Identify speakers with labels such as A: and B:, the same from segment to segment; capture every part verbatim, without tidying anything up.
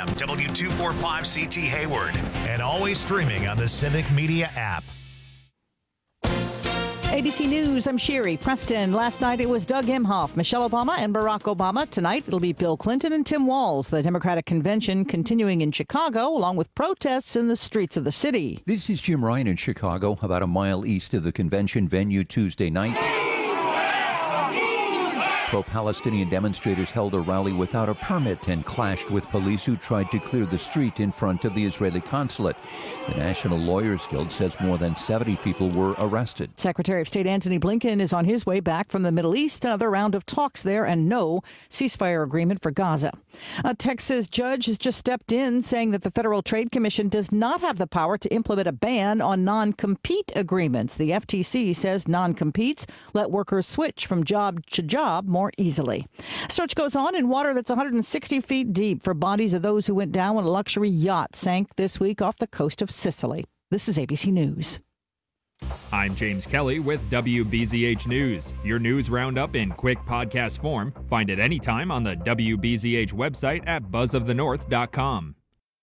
A: M, W two forty-five C T Hayward, and always streaming on the Civic Media app.
B: A B C News, I'm Sherry Preston. Last night it was Doug Emhoff, Michelle Obama, and Barack Obama. Tonight it'll be Bill Clinton and Tim Walz. The Democratic convention continuing in Chicago, along with protests in the streets of the city.
C: This is Jim Ryan in Chicago, about a mile east of the convention venue Tuesday night. Pro-Palestinian demonstrators held a rally without a permit and clashed with police who tried to clear the street in front of the Israeli consulate. The National Lawyers Guild says more than seventy people were arrested.
B: Secretary of State Antony Blinken is on his way back from the Middle East. Another round of talks there and no ceasefire agreement for Gaza. A Texas judge has just stepped in saying that the Federal Trade Commission does not have the power to implement a ban on non-compete agreements. The F T C says non-competes let workers switch from job to job more easily. Search goes on in water that's one hundred sixty feet deep for bodies of those who went down when a luxury yacht sank this week off the coast of Sicily. This is A B C News.
D: I'm James Kelly with W B Z H News, your news roundup in quick podcast form. Find it anytime on the W B Z H website at buzz of the north dot com.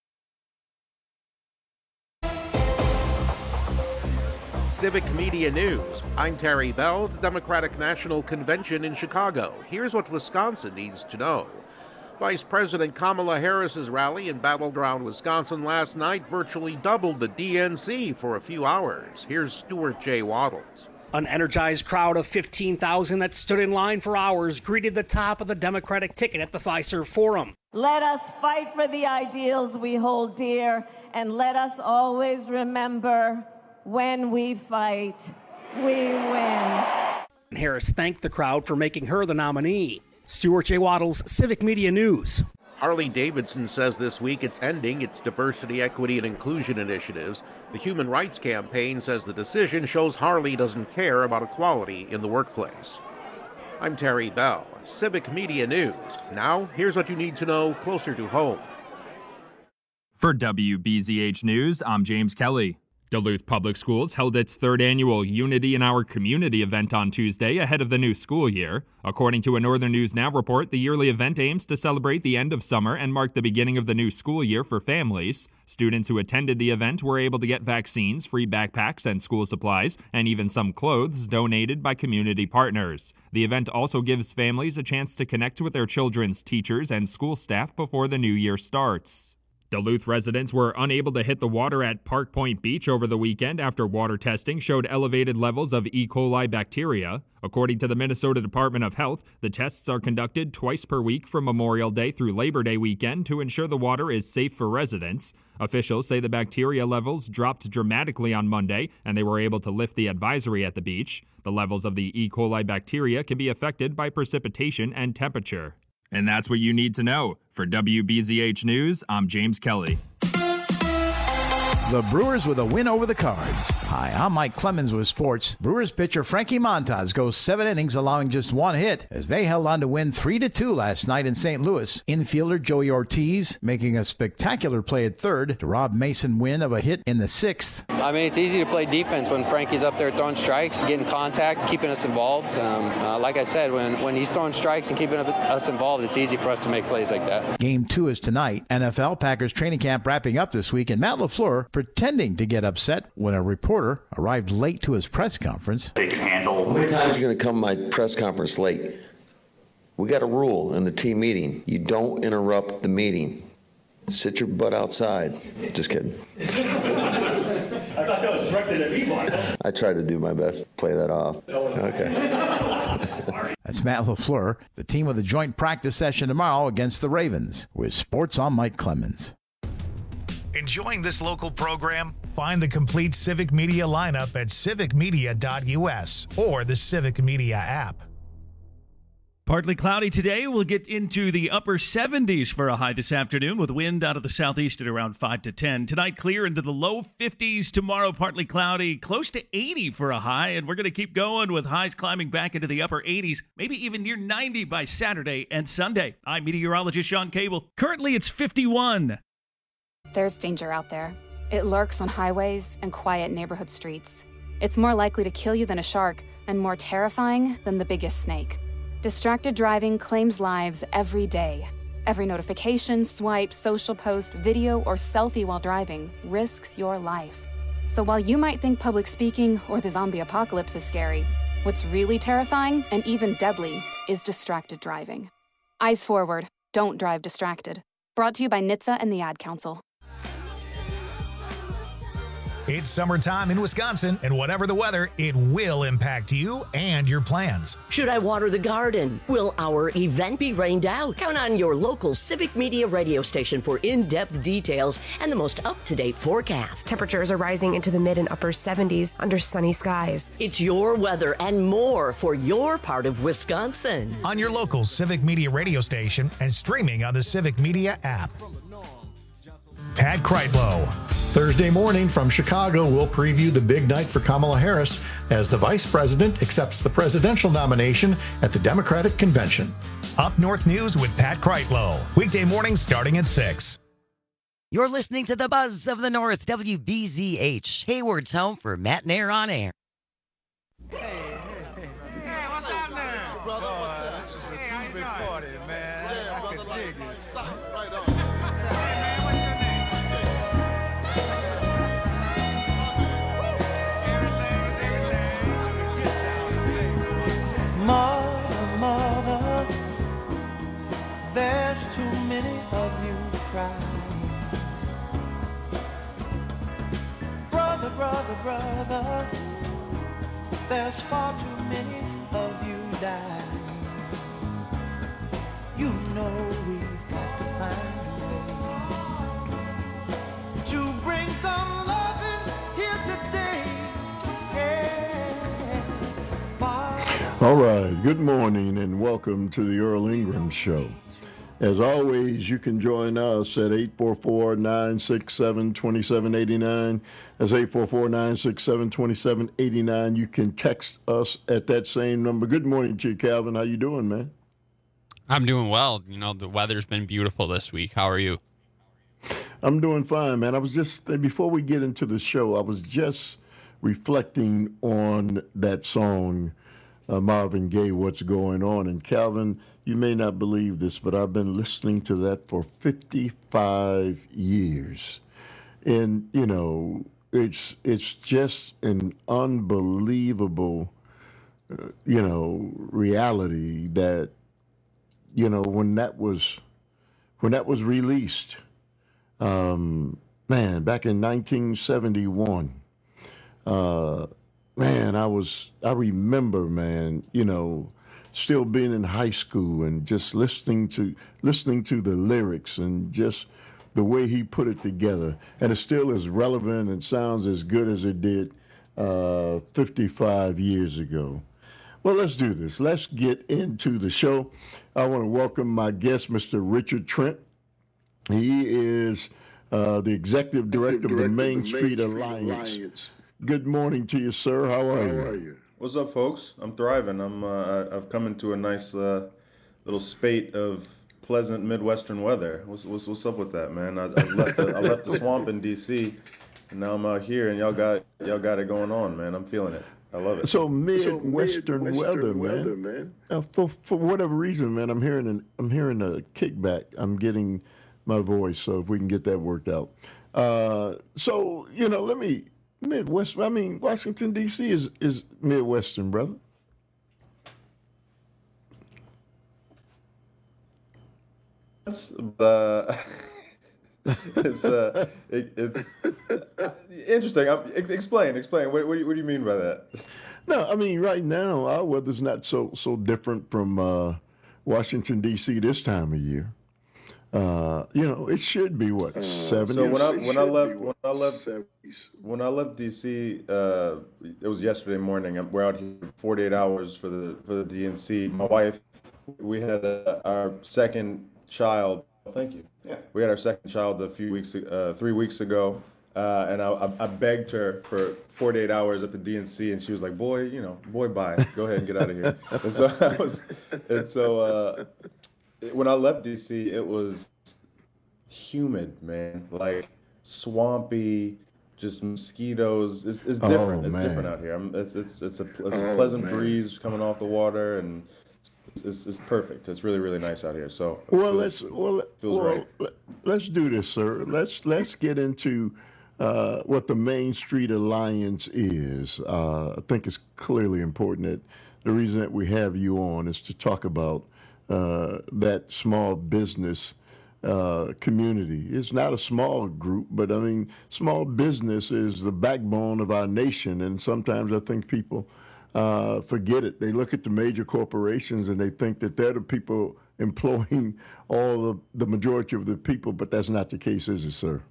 E: Civic Media News. I'm Terry Bell at the Democratic National Convention in Chicago. Here's what Wisconsin needs to know. Vice President Kamala Harris's rally in Battleground, Wisconsin last night virtually doubled the D N C for a few hours. Here's Stuart J. Waddles.
F: An energized crowd of fifteen thousand that stood in line for hours greeted the top of the Democratic ticket at the Fiserv Forum.
G: Let us fight for the ideals we hold dear, and let us always remember, when we fight, we win.
F: Harris thanked the crowd for making her the nominee. Stuart J. Waddles, Civic Media News.
E: Harley-Davidson says this week it's ending its diversity, equity, and inclusion initiatives. The Human Rights Campaign says the decision shows Harley doesn't care about equality in the workplace. I'm Terry Bell, Civic Media News. Now, here's what you need to know closer to home.
D: For W B Z H News, I'm James Kelly. Duluth Public Schools held its third annual Unity in Our Community event on Tuesday ahead of the new school year. According to a Northern News Now report, the yearly event aims to celebrate the end of summer and mark the beginning of the new school year for families. Students who attended the event were able to get vaccines, free backpacks and school supplies, and even some clothes donated by community partners. The event also gives families a chance to connect with their children's teachers and school staff before the new year starts. Duluth residents were unable to hit the water at Park Point Beach over the weekend after water testing showed elevated levels of E. coli bacteria. According to the Minnesota Department of Health, the tests are conducted twice per week from Memorial Day through Labor Day weekend to ensure the water is safe for residents. Officials say the bacteria levels dropped dramatically on Monday, and they were able to lift the advisory at the beach. The levels of the E. coli bacteria can be affected by precipitation and temperature. And that's what you need to know. For W B Z H News, I'm James Kelly.
H: The Brewers with a win over the Cards. Hi, I'm Mike Clemens with sports. Brewers pitcher Frankie Montas goes seven innings, allowing just one hit as they held on to win three to two last night in Saint Louis. Infielder Joey Ortiz making a spectacular play at third to rob Mason Wynn of a hit in the sixth.
I: I mean, it's easy to play defense when Frankie's up there throwing strikes, getting contact, keeping us involved. Um, uh, like I said, when, when he's throwing strikes and keeping us involved, it's easy for us to make plays like that.
H: Game two is tonight. N F L Packers training camp wrapping up this week, and Matt LaFleur pretending to get upset when a reporter arrived late to his press conference.
J: They can handle. How many times are you going to come to my press conference late? We got a rule in the team meeting. You don't interrupt the meeting. Sit your butt outside. Just kidding.
K: I thought that was directed at me, Mark.
J: I tried to do my best to play that off. Okay.
H: That's Matt LaFleur. The team with a joint practice session tomorrow against the Ravens. With sports, I'm Mike Clemens.
A: Enjoying this local program? Find the complete Civic Media lineup at civic media dot u s or the Civic Media app.
L: Partly cloudy today. We'll get into the upper seventies for a high this afternoon with wind out of the southeast at around five to ten. Tonight, clear into the low fifties. Tomorrow, partly cloudy, close to eighty for a high. And we're going to keep going with highs climbing back into the upper eighties, maybe even near ninety by Saturday and Sunday. I'm meteorologist Sean Cable. Currently, it's fifty-one.
M: There's danger out there. It lurks on highways and quiet neighborhood streets. It's more likely to kill you than a shark and more terrifying than the biggest snake. Distracted driving claims lives every day. Every notification, swipe, social post, video, or selfie while driving risks your life. So while you might think public speaking or the zombie apocalypse is scary, what's really terrifying and even deadly is distracted driving. Eyes forward. Don't drive distracted. Brought to you by N H T S A and the Ad Council.
A: It's summertime in Wisconsin, and whatever the weather, it will impact you and your plans.
N: Should I water the garden? Will our event be rained out? Count on your local Civic Media radio station for in-depth details and the most up-to-date forecast.
O: Temperatures are rising into the mid and upper seventies under sunny skies.
N: It's your weather and more for your part of Wisconsin.
A: On your local Civic Media radio station and streaming on the Civic Media app. Pat Kreitlow.
P: Thursday morning from Chicago, we'll preview the big night for Kamala Harris as the vice president accepts the presidential nomination at the Democratic Convention.
A: Up North News with Pat Kreitlow. Weekday mornings starting at six.
Q: You're listening to the Buzz of the North, W B Z H, Hayward's home for Matt and Air on Air.
R: Hey, hey, hey. Hey, what's up now? Brother, what's up? This is a hey, big party, man. Yeah, I brother, like, stop right on.
S: Mother, mother, there's too many of you crying. Brother, brother, brother, there's far too many of you dying. You know we've got to find a way to bring some loving here today. Yeah.
T: All right, good morning and welcome to the Earl Ingram Show. As always, you can join us at eight four four, nine six seven, two seven eight nine. That's eight four four, nine six seven, two seven eight nine. You can text us at that same number. Good morning to you, Calvin. How you doing, man?
U: I'm doing well. You know, the weather's been beautiful this week. How are you?
T: I'm doing fine, man. I was just, before we get into the show, I was just reflecting on that song, Uh, Marvin Gaye, What's Going On. And Calvin, you may not believe this, but I've been listening to that for fifty-five years. And, you know, it's it's just an unbelievable, uh, you know, reality that, you know, when that was, when that was released, um, man, back in nineteen seventy-one, uh, Man, I was, I remember, man, you know, still being in high school and just listening to, listening to the lyrics and just the way he put it together. And it's still as relevant and sounds as good as it did uh, fifty-five years ago. Well, let's do this. Let's get into the show. I want to welcome my guest, Mister Richard Trent. He is uh, the executive director, director of the Main, Main Street, Street Alliance. Alliance. Good morning to you, sir. How are, How you? are you?
V: What's up, folks? I'm thriving. I'm. Uh, I've come into a nice uh, little spate of pleasant Midwestern weather. What's what's, what's up with that, man? I, I left the, I left the swamp in D C, and now I'm out here, and y'all got y'all got it going on, man. I'm feeling it. I love it.
T: So Midwestern, so Midwestern weather, weather, man. man. Uh, for for whatever reason, man, I'm hearing an, I'm hearing a kickback. I'm getting my voice, so if we can get that worked out. Uh, so you know, let me. Midwest, I mean, Washington, D C is, is Midwestern, brother.
V: That's, uh, it's, uh, it, it's uh, interesting. I'm, explain, explain. What, what, do you, what do you mean by that?
T: No, I mean, right now, our weather's not so, so different from uh, Washington, D C this time of year. Uh, you know, it should be what uh, seventy.
V: So when I when I left when I left when I left D C, uh, it was yesterday morning. We're out here forty-eight hours for the for the D N C. My wife, we had uh, our second child. Thank you. Yeah, we had our second child a few weeks, uh, three weeks ago, uh, and I, I begged her for forty-eight hours at the D N C, and she was like, "Boy, you know, boy, bye. Go ahead and get out of here." And so I was, and so. Uh, When I left D C, it was humid, man. Like swampy, just mosquitoes. It's, it's different. Oh, it's man. different out here. I'm, it's it's it's a, it's a oh, pleasant man. breeze coming off the water, and it's, it's perfect. It's really really nice out here. So
T: well,
V: feels,
T: let's well,
V: feels
T: well
V: right.
T: let- let's do this, sir. Let's let's get into uh, what the Main Street Alliance is. Uh, I think it's clearly important that the reason that we have you on is to talk about uh, that small business uh, community. It's not a small group, but I mean, small business is the backbone of our nation, and sometimes I think people uh, forget it. They look at the major corporations and they think that they're the people employing all the, the majority of the people, but that's not the case, is it, sir?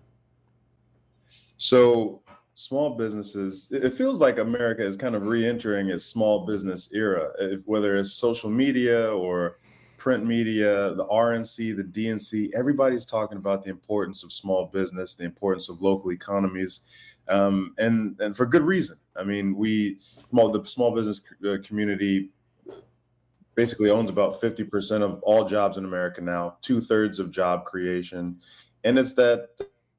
V: So small businesses, it it feels like America is kind of re-entering its small business era, if, whether it's social media or print media, the R N C, the D N C, everybody's talking about the importance of small business, the importance of local economies, um, and and for good reason. I mean, we, small, the small business uh, community basically owns about fifty percent of all jobs in America now, two thirds of job creation, and it's that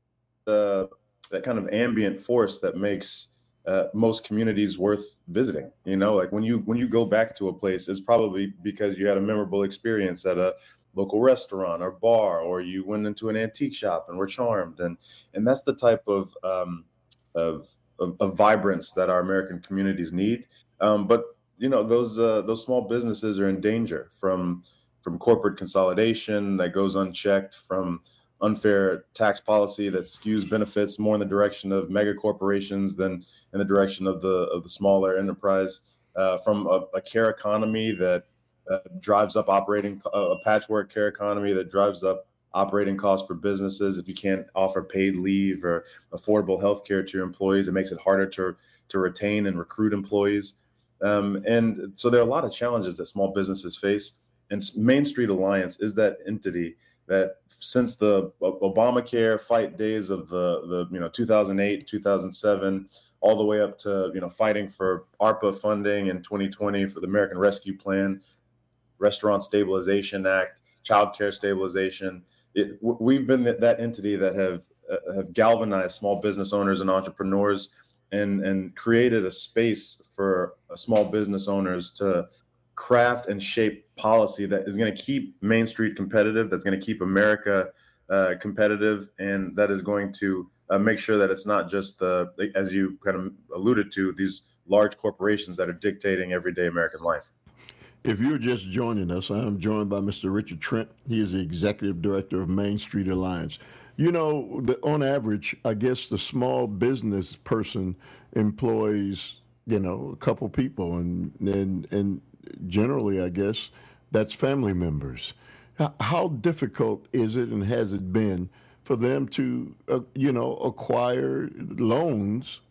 V: uh, that kind of ambient force that makes uh, most communities worth visiting. You know, like when you when you go back to a place, it's probably because you had a memorable experience at a local restaurant or bar, or you went into an antique shop and were charmed, and and that's the type of um, of, of of vibrance that our American communities need. Um, but you know, those uh, those small businesses are in danger from from corporate consolidation that goes unchecked, from unfair tax policy that skews benefits more in the direction of mega corporations than in the direction of the of the smaller enterprise, uh, from a, a care economy that uh, drives up operating uh, a patchwork care economy that drives up operating costs for businesses. If you can't offer paid leave or affordable health care to your employees, it makes it harder to to retain and recruit employees. Um, and so there are a lot of challenges that small businesses face. And Main Street Alliance is that entity that, since the Obamacare fight days of the, the you know two thousand eight, two thousand seven, all the way up to you know fighting for ARPA funding in twenty twenty for the American Rescue Plan, Restaurant Stabilization Act, Child Care Stabilization, it, we've been that, that entity that have uh, have galvanized small business owners and entrepreneurs, and and created a space for uh, small business owners to craft and shape policy that is going to keep Main Street competitive, that's going to keep America uh, competitive, and that is going to uh, make sure that it's not just the, as you kind of alluded to, these large corporations that are dictating everyday American life.
T: If you're just joining us, I'm joined by Mister Richard Trent. He is the executive director of Main Street Alliance. You know, the, on average, I guess the small business person employs, you know, a couple people, and and and generally, I guess, that's family members. How difficult is it, and has it been, for them to, uh, you know, acquire loans?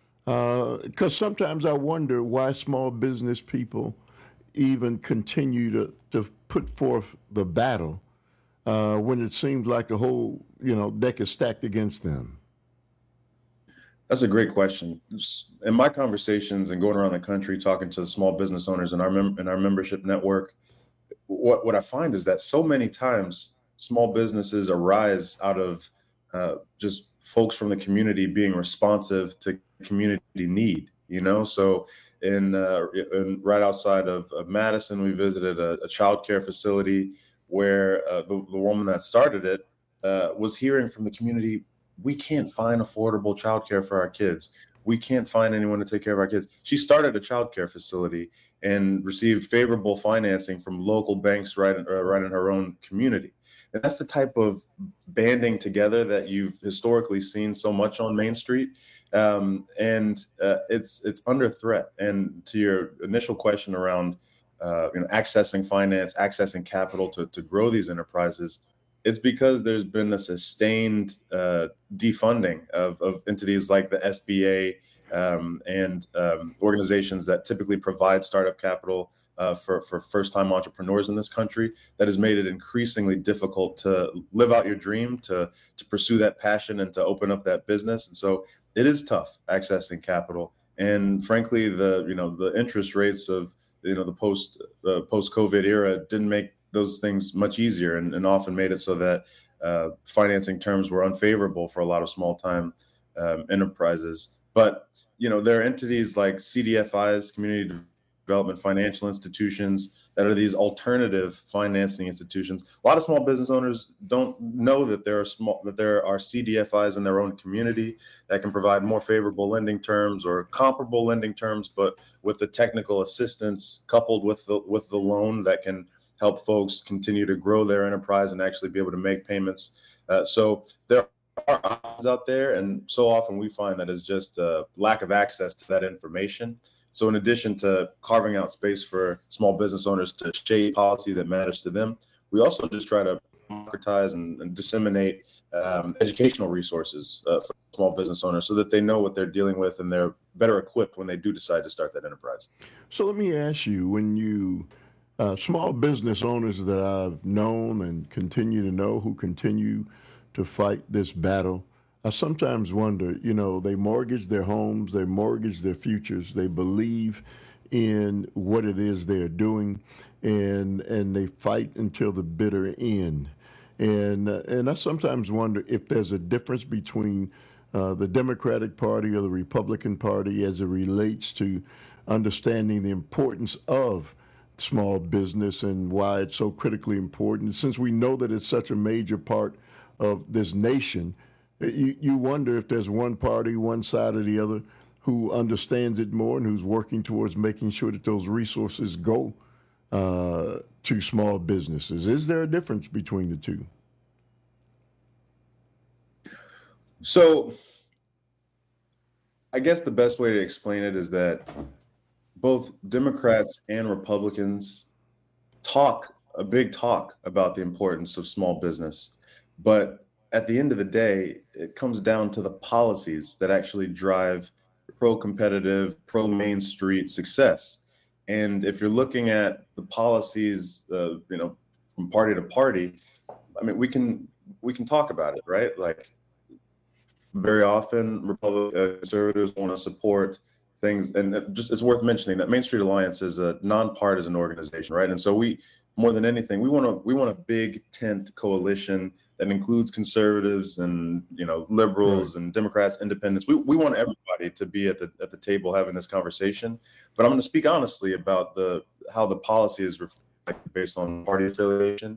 T: Because uh, sometimes I wonder why small business people even continue to, to put forth the battle uh, when it seems like the whole, you know, deck is stacked against them.
V: That's a great question. In my conversations and going around the country talking to small business owners in our mem- in our membership network, what what I find is that so many times small businesses arise out of uh, just folks from the community being responsive to community need. You know, so in, uh, in right outside of, of Madison, we visited a, a child care facility where uh, the, the woman that started it uh, was hearing from the community, we can't find affordable childcare for our kids. We can't find anyone to take care of our kids. She started a childcare facility and received favorable financing from local banks right in, uh, right in her own community. And that's the type of banding together that you've historically seen so much on Main Street. Um, and uh, it's it's under threat. And to your initial question around uh, you know, accessing finance, accessing capital to, to grow these enterprises, it's because there's been a sustained uh, defunding of, of entities like the S B A um, and um, organizations that typically provide startup capital uh, for, for first-time entrepreneurs in this country, that has made it increasingly difficult to live out your dream, to to pursue that passion, and to open up that business. And so it is tough accessing capital. And frankly, the you know the interest rates of you know the post uh, post-COVID era didn't make those things much easier, and, and often made it so that uh, financing terms were unfavorable for a lot of small-time um, enterprises. But you know, there are entities like C D F Is, community development financial institutions, that are these alternative financing institutions. A lot of small business owners don't know that there are small that there are C D F Is in their own community that can provide more favorable lending terms or comparable lending terms, but with the technical assistance coupled with the with the loan that can help folks continue to grow their enterprise and actually be able to make payments. Uh, so there are options out there, and so often we find that it's just a lack of access to that information. So in addition to carving out space for small business owners to shape policy that matters to them, we also just try to democratize and, and disseminate um, educational resources uh, for small business owners so that they know what they're dealing with and they're better equipped when they do decide to start that enterprise.
T: So let me ask you, when you Uh, small business owners that I've known and continue to know who continue to fight this battle, I sometimes wonder, you know, they mortgage their homes, they mortgage their futures, they believe in what it is they're doing, and and they fight until the bitter end. And uh, and I sometimes wonder if there's a difference between uh, the Democratic Party or the Republican Party as it relates to understanding the importance of small business and why it's so critically important. Since we know that it's such a major part of this nation, you, you wonder if there's one party, one side or the other, who understands it more and who's working towards making sure that those resources go uh, to small businesses. Is there a difference between the two?
V: So I guess the best way to explain it is that both Democrats and Republicans talk a big talk about the importance of small business. But at the end of the day, it comes down to the policies that actually drive pro-competitive, pro-Main Street success. And if you're looking at the policies, uh, you know, from party to party, I mean, we can we can talk about it, right? Like very often, Republican uh, conservatives want to support things, and just it's worth mentioning that Main Street Alliance is a nonpartisan organization, right? And so we, more than anything, we want to we want a big tent coalition that includes conservatives and you know liberals right. and Democrats, independents. We we want everybody to be at the at the table having this conversation. But I'm going to speak honestly about the how the policy is reflected based on party affiliation.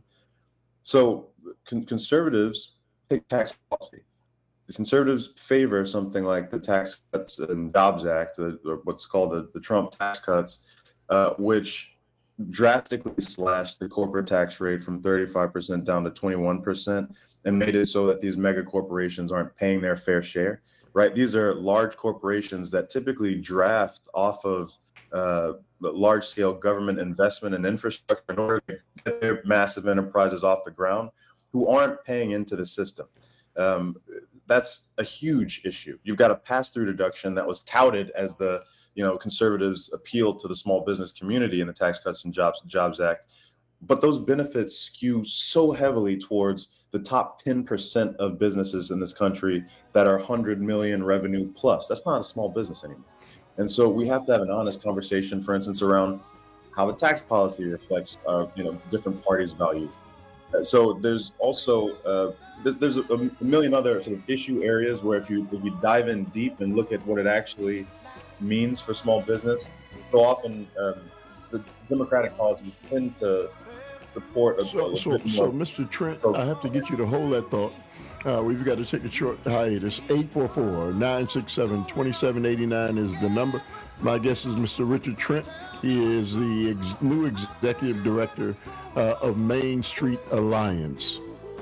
V: So con- conservatives take tax policy. The conservatives favor something like the Tax Cuts and Jobs Act, or what's called the, the Trump tax cuts, uh, which drastically slashed the corporate tax rate from thirty-five percent down to twenty-one percent and made it so that these mega corporations aren't paying their fair share, right? These are large corporations that typically draft off of uh, large-scale government investment and infrastructure in order to get their massive enterprises off the ground who aren't paying into the system. Um, that's a huge issue. You've got a pass-through deduction that was touted as the, you know, conservatives' appeal to the small business community in the Tax Cuts and Jobs Jobs Act, but those benefits skew so heavily towards the top ten percent of businesses in this country that are one hundred million revenue plus. That's not a small business anymore. And so we have to have an honest conversation, for instance, around how the tax policy reflects, uh, you know, different parties' values. So there's also uh, th- there's a, a million other sort of issue areas where if you if you dive in deep and look at what it actually means for small business, so often um, the Democratic policies tend to support. A,
T: so,
V: a
T: so, so, Mister Trent, I have to get you to hold that thought. Uh, we've got to take a short hiatus. eight four four, nine six seven, two seven eight nine is the number. My guest is Mister Richard Trent. He is the ex- new executive director uh, of Main Street Alliance.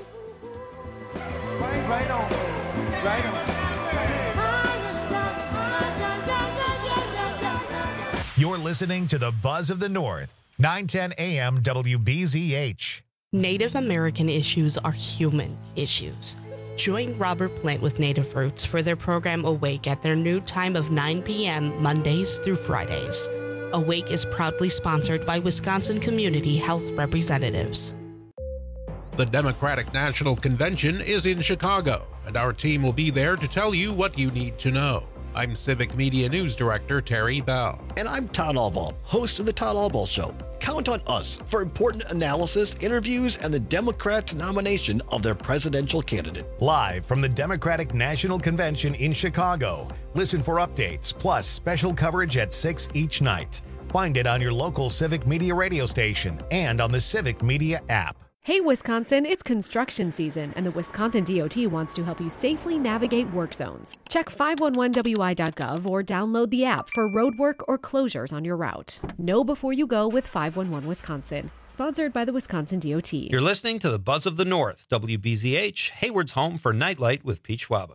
S: Right, right on. Right on.
A: You're listening to the Buzz of the North, nine ten A M W B Z H.
B: Native American issues are human issues. Join Robert Plant with Native Roots for their program Awake at their new time of nine p.m. Mondays through Fridays. Awake is proudly sponsored by Wisconsin Community Health Representatives.
E: The Democratic National Convention is in Chicago, and our team will be there to tell you what you need to know. I'm Civic Media News Director Terry Bell.
C: And I'm Todd Albaugh, host of The Todd Albaugh Show. Count on us for important analysis, interviews, and the Democrats' nomination of their presidential candidate.
A: Live from the Democratic National Convention in Chicago. Listen for updates, plus special coverage at six each night. Find it on your local Civic Media radio station and on the Civic Media app.
F: Hey, Wisconsin, it's construction season, and the Wisconsin D O T wants to help you safely navigate work zones. Check five one one W I dot gov or download the app for road work or closures on your route. Know before you go with five one one Wisconsin. Sponsored by the Wisconsin D O T.
G: You're listening to the Buzz of the North, W B Z H, Hayward's home for Nightlight with Pete Schwaba.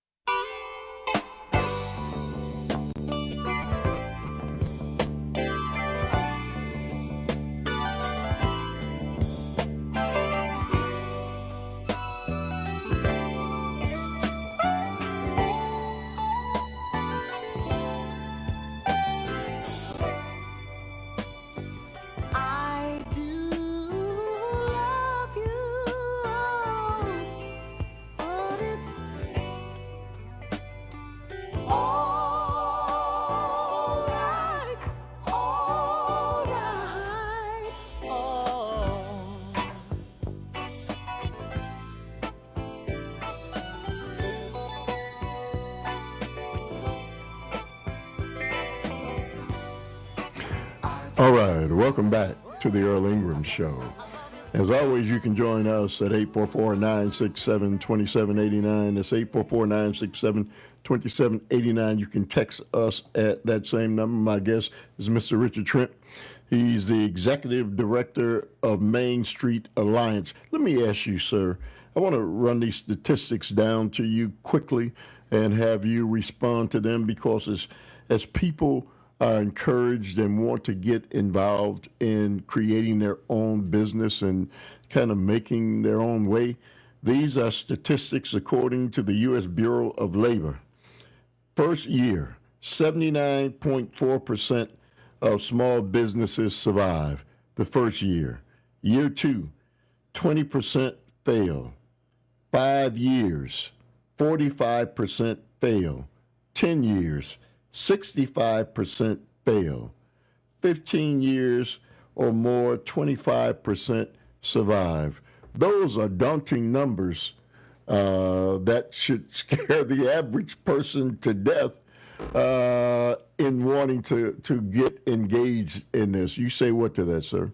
T: All right, welcome back to the Earl Ingram Show. As always, you can join us at eight four four, nine six seven, two seven eight nine. That's eight four four, nine six seven, two seven eight nine. You can text us at that same number. My guest is Mister Richard Trent. He's the Executive Director of Main Street Alliance. Let me ask you, sir, I want to run these statistics down to you quickly and have you respond to them, because as, as people are encouraged and want to get involved in creating their own business and kind of making their own way. These are statistics according to the U S Bureau of Labor. First year, seventy-nine point four percent of small businesses survive the first year. Year two, twenty percent fail. Five years, forty-five percent fail. Ten years, sixty-five percent fail. fifteen years or more, twenty-five percent survive. Those are daunting numbers uh, that should scare the average person to death uh, in wanting to, to get engaged in this. You say what to that, sir?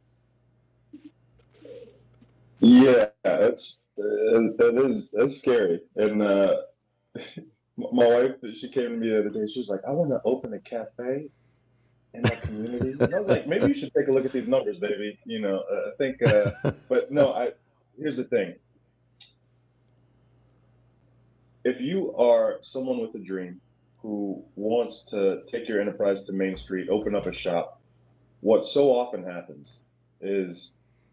V: Yeah, that's uh, that is that's scary. And uh, my wife, she came to me the other day. She was like, "I want to open a cafe in my community." And I was like, "Maybe you should take a look at these numbers, baby." You know, uh, I think. Uh, but no, I. Here's the thing. If you are someone with a dream who wants to take your enterprise to Main Street, open up a shop, what so often happens is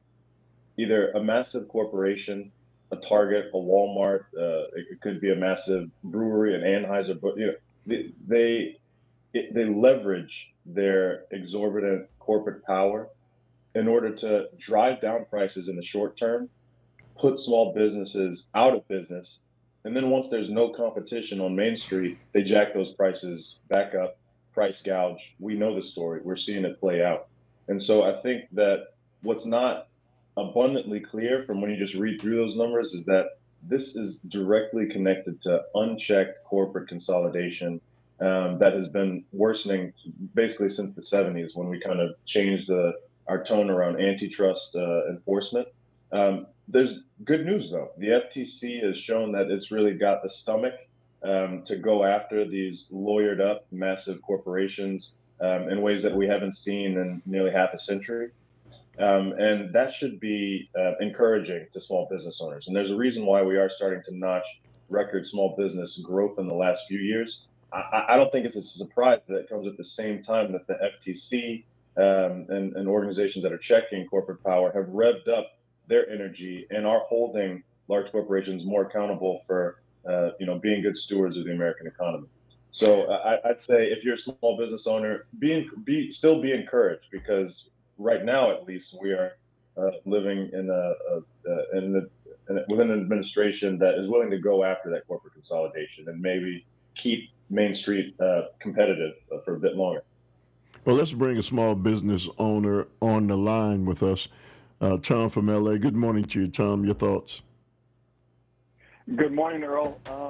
V: either a massive corporation, a Target, a Walmart, uh, it could be a massive brewery, an Anheuser, but you know, they they, it, they leverage their exorbitant corporate power in order to drive down prices in the short term, put small businesses out of business, and then once there's no competition on Main Street, they jack those prices back up, price gouge. We know the story. We're seeing it play out. And so I think that what's not abundantly clear from when you just read through those numbers is that this is directly connected to unchecked corporate consolidation um, that has been worsening basically since the seventies, when we kind of changed the, our tone around antitrust uh, enforcement. Um, there's good news, though. The F T C has shown that it's really got the stomach um, to go after these lawyered up massive corporations um, in ways that we haven't seen in nearly half a century. Um, and that should be uh, encouraging to small business owners. And there's a reason why we are starting to notch record small business growth in the last few years. I, I don't think it's a surprise that it comes at the same time that the F T C um, and, and organizations that are checking corporate power have revved up their energy and are holding large corporations more accountable for uh, you know, being good stewards of the American economy. So uh, I, I'd say if you're a small business owner, be, be still be encouraged, because right now, at least, we are uh, living in a, a, in a, in a within an administration that is willing to go after that corporate consolidation and maybe keep Main Street uh, competitive uh, for a bit longer.
T: Well, let's bring a small business owner on the line with us, uh, Tom from L A. Good morning to you, Tom. Your thoughts?
W: Good morning, Earl. Um,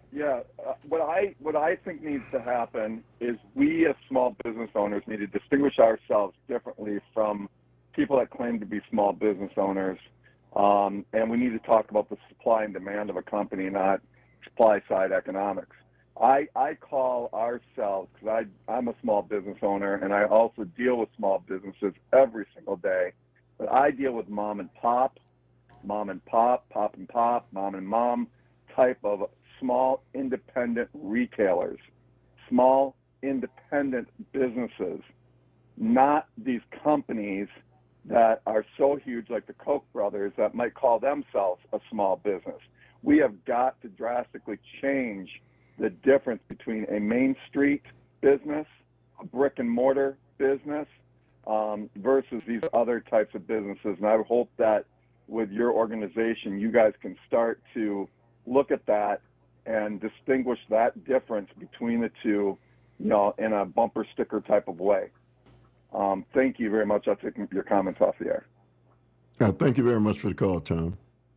D: Yeah, uh, what I what I think needs to happen is we as small business owners need to distinguish ourselves differently from people that claim to be small business owners, um, and we need to talk about the supply and demand of a company, not supply side economics. I I call ourselves, because I I'm a small business owner and I also deal with small businesses every single day, but I deal with mom and pop, mom and pop, pop and pop, mom and mom type of small independent retailers, small independent businesses, not these companies that are so huge like the Koch brothers that might call themselves a small business. We have got to drastically change the difference between a Main Street business, a brick and mortar business, um, versus these other types of businesses. And I hope that with your organization, you guys can start to look at that and distinguish that difference between the two, you know, in a bumper sticker type of way. Um, thank you very much. I'll take your comments off the air.
T: Uh, thank you very much for the call, Tom.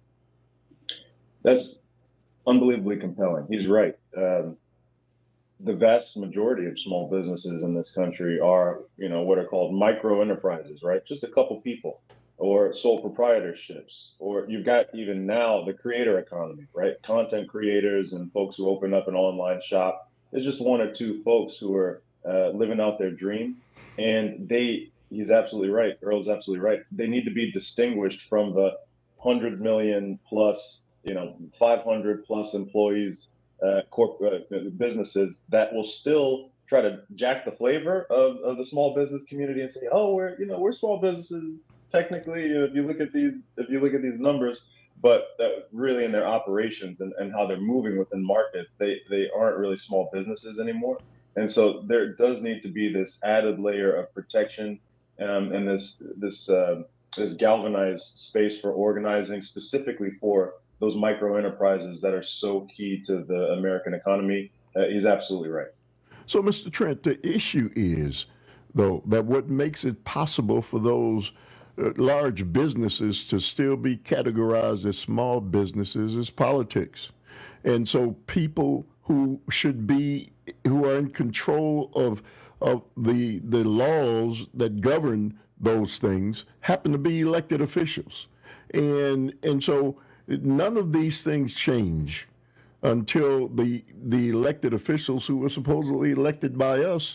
V: That's unbelievably compelling. He's right. Um, the vast majority of small businesses in this country are, you know, what are called micro enterprises, right? Just a couple people, or sole proprietorships, or you've got even now the creator economy, right? Content creators and folks who open up an online shop. There's just one or two folks who are uh, living out their dream, and they, he's absolutely right, Earl's absolutely right. They need to be distinguished from the one hundred million plus, you know, five hundred plus employees, uh, corporate uh, businesses that will still try to jack the flavor of, of the small business community and say, oh, we're, you know, we're small businesses. Technically, if you look at these, if you look at these numbers, but uh, really in their operations and, and how they're moving within markets, they, they aren't really small businesses anymore. And so there does need to be this added layer of protection um, and this this uh, this galvanized space for organizing specifically for those micro enterprises that are so key to the American economy. Uh, he's absolutely right.
T: So, Mister Trent, the issue is, though, that what makes it possible for those uh, large businesses to still be categorized as small businesses is politics. And so people who should be, who are in control of of the the laws that govern those things happen to be elected officials. And and so none of these things change until the the elected officials who were supposedly elected by us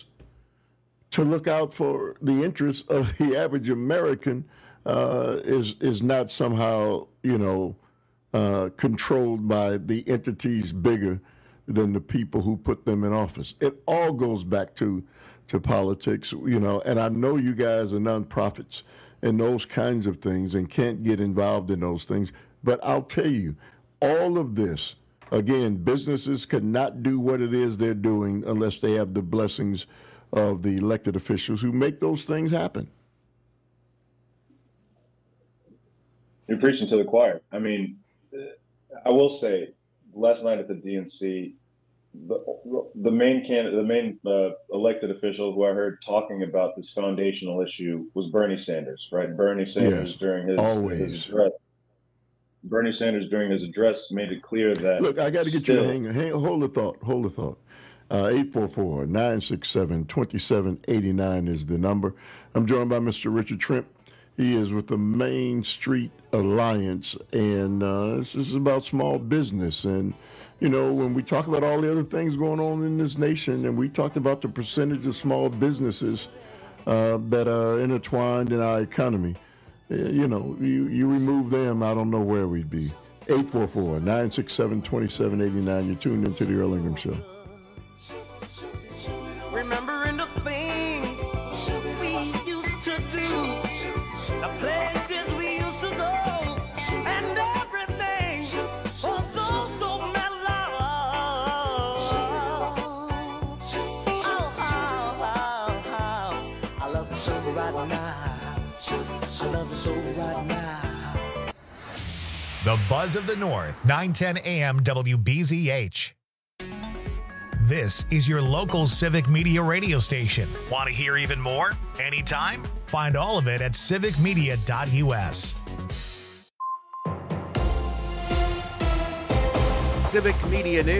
T: to look out for the interests of the average American uh, is is not somehow, you know, uh, controlled by the entities bigger than the people who put them in office. It all goes back to to politics, you know, and I know you guys are nonprofits and those kinds of things and can't get involved in those things. But I'll tell you, all of this, again, businesses cannot do what it is they're doing unless they have the blessings of the elected officials who make those things happen.
V: You're preaching to the choir. I mean, I will say, last night at the D N C, the the main candidate, the main uh, elected official who I heard talking about this foundational issue was Bernie Sanders, right? Bernie Sanders
T: Yes,
V: during his,
T: always.
V: his address. Bernie Sanders during his address made it clear that.
T: Look, I got to get
V: still,
T: you to hang, hang, hold the thought, hold the thought. Uh, eight four four, nine six seven, two seven eight nine is the number. I'm joined by Mister Richard Trent. He is with the Main Street Alliance, and uh, this is about small business. And, you know, when we talk about all the other things going on in this nation, and we talked about the percentage of small businesses uh, that are intertwined in our economy, uh, you know, you, you remove them, I don't know where we'd be. eight four four, nine six seven, two seven eight nine. You're tuned into the Earl Ingram Show.
S: Remembering the things we used to do, the places we used to go, and everything was so, so mellow. Oh, how, how, how I love the sober right now. I love the sober right now.
A: The Buzz of the North, nine ten A M W B Z H. This is your local civic media radio station. Want to hear even more? Anytime? Find all of it at civic media dot U S.
E: Civic Media News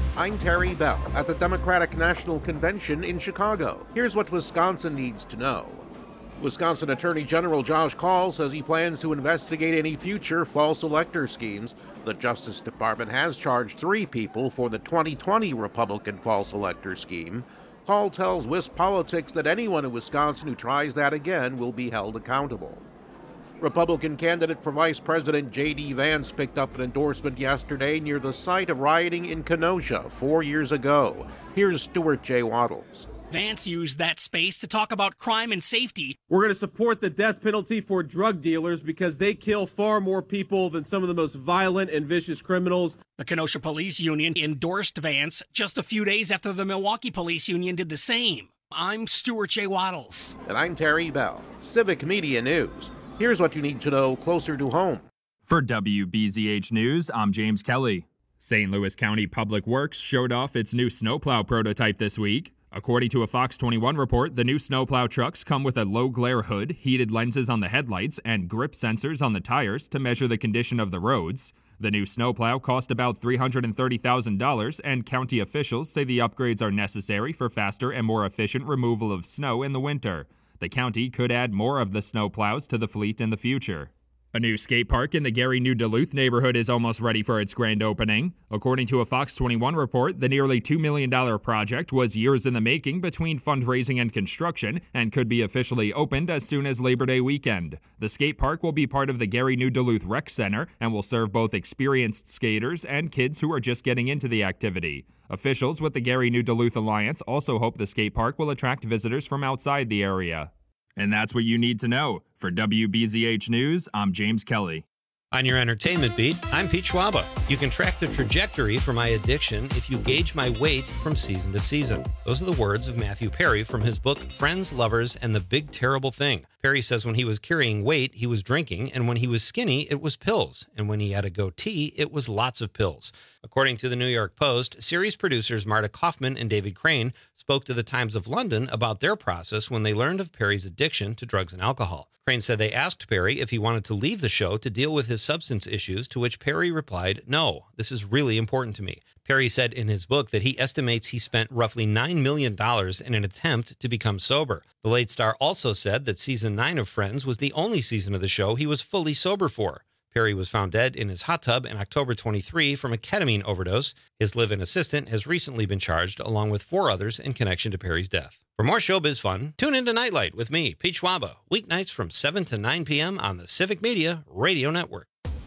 E: I'm Terry Bell at the Democratic National Convention in Chicago. Here's what Wisconsin needs to know. Wisconsin Attorney General Josh Kaul says he plans to investigate any future false elector schemes. The Justice Department has charged three people for the twenty twenty Republican false elector scheme. Kaul tells WisPolitics that anyone in Wisconsin who tries that again will be held accountable. Republican candidate for Vice President J D Vance picked up an endorsement yesterday near the site of rioting in Kenosha four years ago. Here's Stuart J. Waddles.
I: Vance used that space to talk about crime and safety.
K: We're going to support the death penalty for drug dealers because they kill far more people than some of the most violent and vicious criminals.
I: The Kenosha Police Union endorsed Vance just a few days after the Milwaukee Police Union did the same. I'm Stuart J. Waddles.
E: And I'm Terry Bell. Civic Media News. Here's what you need to know closer to home.
W: For W B Z H News, I'm James Kelly. Saint Louis County Public Works showed off its new snowplow prototype this week. According to a Fox twenty-one report, the new snowplow trucks come with a low-glare hood, heated lenses on the headlights, and grip sensors on the tires to measure the condition of the roads. The new snowplow cost about three hundred thirty thousand dollars, and county officials say the upgrades are necessary for faster and more efficient removal of snow in the winter. The county could add more of the snowplows to the fleet in the future. A new skate park in the Gary New Duluth neighborhood is almost ready for its grand opening. According to a Fox twenty-one report, the nearly two million dollars project was years in the making between fundraising and construction and could be officially opened as soon as Labor Day weekend. The skate park will be part of the Gary New Duluth Rec Center and will serve both experienced skaters and kids who are just getting into the activity. Officials with the Gary New Duluth Alliance also hope the skate park will attract visitors from outside the area. And that's what you need to know. For W B Z H News, I'm James Kelly.
G: On your entertainment beat, I'm Pete Schwaba. You can track the trajectory for my addiction if you gauge my weight from season to season. Those are the words of Matthew Perry from his book, Friends, Lovers, and the Big Terrible Thing. Perry says when he was carrying weight, he was drinking, and when he was skinny, it was pills. And when he had a goatee, it was lots of pills. According to the New York Post, series producers Marta Kaufman and David Crane spoke to the Times of London about their process when they learned of Perry's addiction to drugs and alcohol. Crane said they asked Perry if he wanted to leave the show to deal with his substance issues, to which Perry replied, "No, this is really important to me." Perry said in his book that he estimates he spent roughly nine million dollars in an attempt to become sober. The late star also said that season nine of Friends was the only season of the show he was fully sober for. Perry was found dead in his hot tub in October twenty-three from a ketamine overdose. His live-in assistant has recently been charged, along with four others, in connection to Perry's death. For more showbiz fun, tune into Nightlight with me, Pete Schwaba, weeknights from seven to nine p.m. on the Civic Media Radio Network.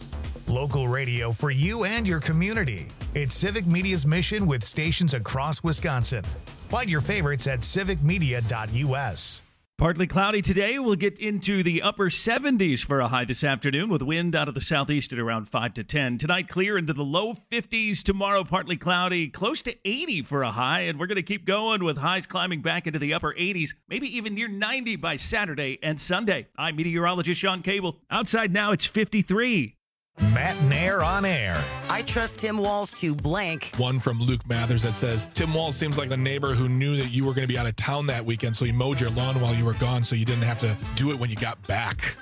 A: Local radio for you and your community. It's Civic Media's mission with stations across Wisconsin. Find your favorites at civic media dot u s.
L: Partly cloudy today. We'll get into the upper seventies for a high this afternoon with wind out of the southeast at around five to ten. Tonight, clear into the low fifties. Tomorrow, partly cloudy, close to eighty for a high. And we're going to keep going with highs climbing back into the upper eighties, maybe even near ninety by Saturday and Sunday. I'm meteorologist Sean Cable. Outside now, it's fifty-three.
A: Matt Nair on air.
Q: I trust Tim Walz to blank.
X: One from Luke Mathers that says, Tim Walz seems like the neighbor who knew that you were going to be out of town that weekend, so he mowed your lawn while you were gone so you didn't have to do it when you got back.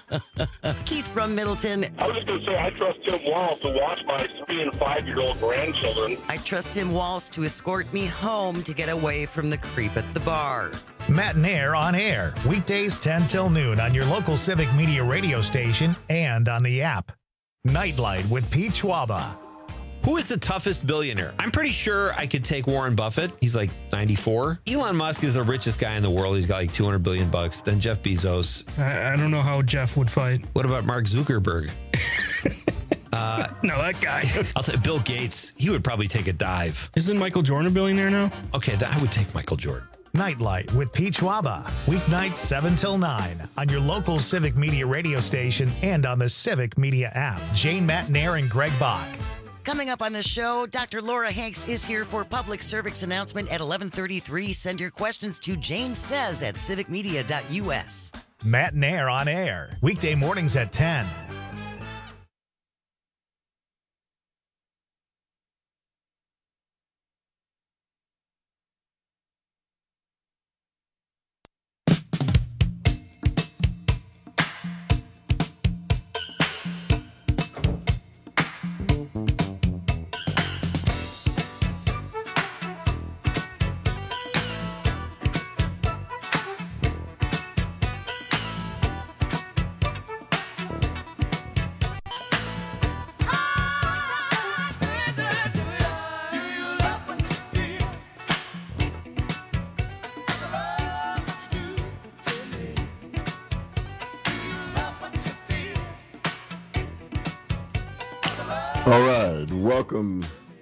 Q: Keith from Middleton.
Y: I was just going to say, I trust Tim Walz to watch my three and five-year-old grandchildren.
Q: I trust Tim Walz to escort me home to get away from the creep at the bar.
A: Matt Nair on air, weekdays ten till noon on your local Civic Media radio station and on the app. Nightlight with Pete Schwaba.
G: Who is the toughest billionaire? I'm pretty sure I could take Warren Buffett. He's like ninety-four. Elon Musk is the richest guy in the world. He's got like two hundred billion bucks. Then Jeff Bezos.
Z: I, I don't know how Jeff would fight.
G: What about Mark Zuckerberg? uh,
Z: no, that guy.
G: I'll say Bill Gates. He would probably take a dive.
Z: Isn't Michael Jordan a billionaire now?
G: Okay, that, I would take Michael Jordan.
A: Nightlight with Pete Schwaba. Weeknights seven till nine on your local Civic Media radio station and on the Civic Media app. Jane, Matt Nair, and Greg Bach.
Q: Coming up on the show, Doctor Laura Hanks is here for public service announcement at eleven thirty-three. Send your questions to Jane Says at civic media dot u s.
A: Matt Nair on air. Weekday mornings at ten.
T: All right, welcome.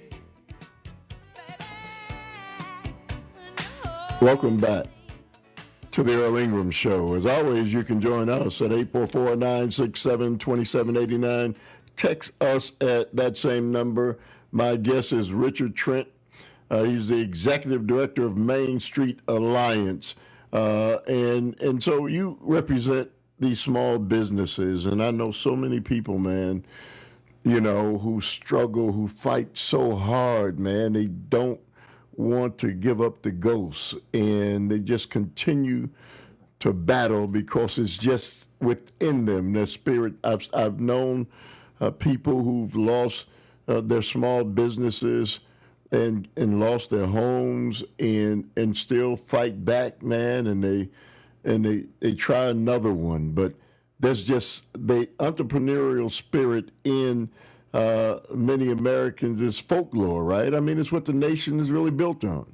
T: Welcome back to the Earl Ingram Show. As always, you can join us at eight four four, nine six seven, two seven eight nine. Text us at that same number. My guest is Richard Trent. Uh, he's the executive director of Main Street Alliance. Uh, and, and so you represent these small businesses, and I know so many people, man, you know, who struggle, who fight so hard, man. They don't want to give up the ghost, and they just continue to battle because it's just within them, their spirit. I've, I've known uh, people who've lost uh, their small businesses and and lost their homes and and still fight back, man, and they and they, they try another one. But there's just the entrepreneurial spirit in uh, many Americans is folklore, right? I mean, it's what the nation is really built on.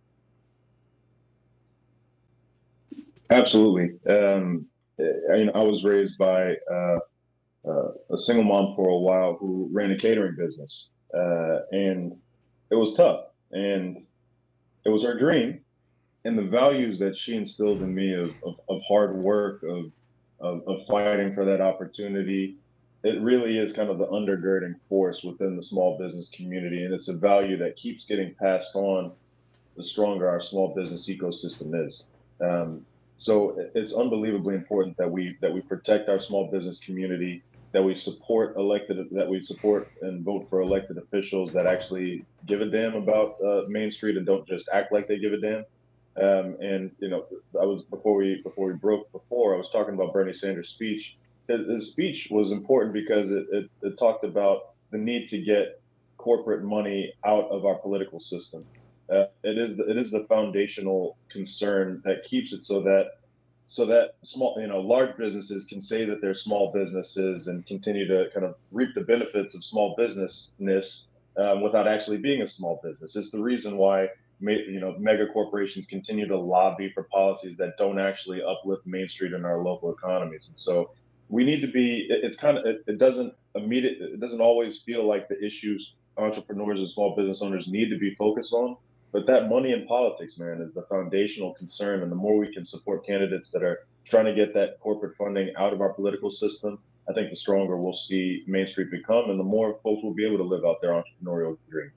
V: Absolutely. Um, I, you know, I was raised by uh, uh, a single mom for a while who ran a catering business, uh, and it was tough. And it was her dream, and the values that she instilled in me of, of, of hard work, of, of of fighting for that opportunity. It really is kind of the undergirding force within the small business community, and it's a value that keeps getting passed on the stronger our small business ecosystem is. Um, so it's unbelievably important that we that we protect our small business community, that we support elected, that we support and vote for elected officials that actually give a damn about uh, Main Street and don't just act like they give a damn. Um, and you know, I was before we before we broke before I was talking about Bernie Sanders' speech. His, his speech was important because it, it, it talked about the need to get corporate money out of our political system. Uh, it is the, it is the foundational concern that keeps it so that so that small you know large businesses can say that they're small businesses and continue to kind of reap the benefits of small businessness um, without actually being a small business. It's the reason why you know mega corporations continue to lobby for policies that don't actually uplift Main Street in our local economies. And so we need to be, it's kind of, it, it doesn't immediate, it doesn't always feel like the issues entrepreneurs and small business owners need to be focused on, but that money in politics, man, is the foundational concern. And the more we can support candidates that are trying to get that corporate funding out of our political system, I think the stronger we'll see Main Street become, and the more folks will be able to live out their entrepreneurial dream.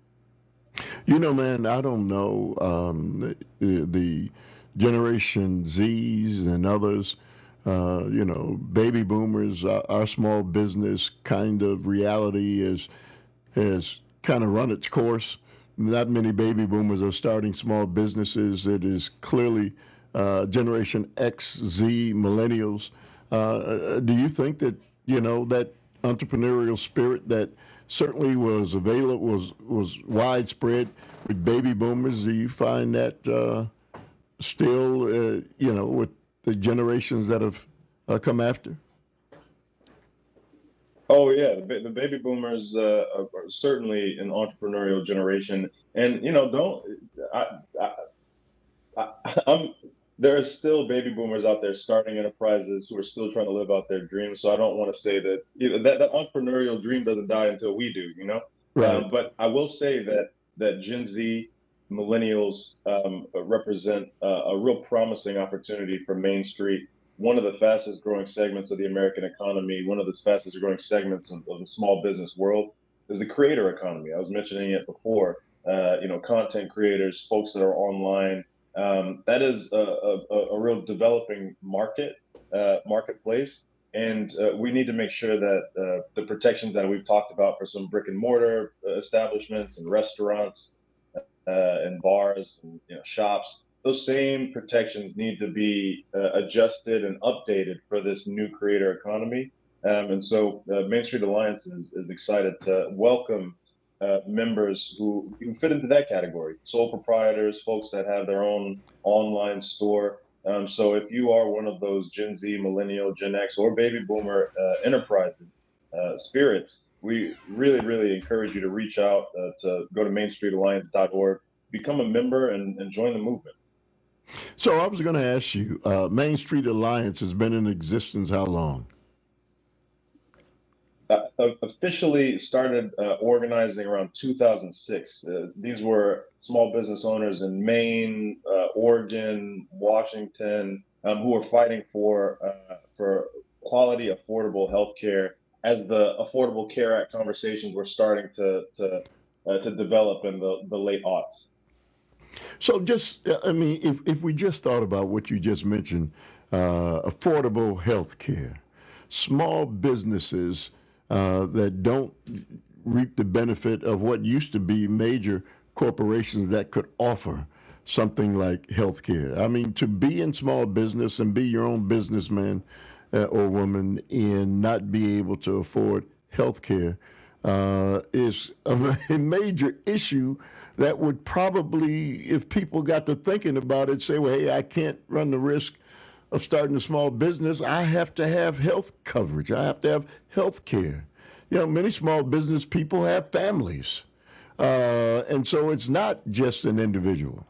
T: You know, man, I don't know, um, the, the Generation Zs and others, Uh, you know, baby boomers, uh, our small business kind of reality is has kind of run its course. Not many baby boomers are starting small businesses. It is clearly uh, Generation X, Z, millennials. Uh, do you think that, you know, that entrepreneurial spirit that certainly was available, was, was widespread with baby boomers, do you find that uh, still, uh, you know, with the generations that have uh, come after?
V: Oh yeah, the, the baby boomers uh, are certainly an entrepreneurial generation, and you know, don't I, I, I, I'm there are still baby boomers out there starting enterprises who are still trying to live out their dreams. So I don't want to say that you know, that that entrepreneurial dream doesn't die until we do, you know.
T: Right.
V: Um, but I will say that that Gen Z, millennials um, represent uh, a real promising opportunity for Main Street. One of the fastest growing segments of the American economy, one of the fastest growing segments of, of the small business world is the creator economy. I was mentioning it before, uh, you know, content creators, folks that are online. Um, that is a, a, a real developing market, uh, marketplace. And uh, we need to make sure that uh, the protections that we've talked about for some brick and mortar establishments and restaurants, Uh, and bars and you know, shops, those same protections need to be uh, adjusted and updated for this new creator economy. Um, and so uh, Main Street Alliance is, is excited to welcome uh, members who, who fit into that category, sole proprietors, folks that have their own online store. Um, so if you are one of those Gen Z, Millennial, Gen X, or Baby Boomer uh, enterprises, uh, spirits, we really, really encourage you to reach out, uh, to go to main street alliance dot org, become a member, and, and join the movement.
T: So I was going to ask you, uh, Main Street Alliance has been in existence how long?
V: Uh, officially started uh, organizing around two thousand six. Uh, these were small business owners in Maine, uh, Oregon, Washington, um, who were fighting for uh, for quality, affordable health care as the Affordable Care Act conversations were starting to to uh, to develop in the, the late aughts.
T: So just, I mean, if, if we just thought about what you just mentioned, uh, affordable health care, small businesses uh, that don't reap the benefit of what used to be major corporations that could offer something like health care. I mean, to be in small business and be your own businessman uh, or woman and not be able to afford health care uh, is a, a major issue that would probably, if people got to thinking about it, say, well, hey, I can't run the risk of starting a small business. I have to have health coverage. I have to have health care. You know, many small business people have families. Uh, and so it's not just an individual.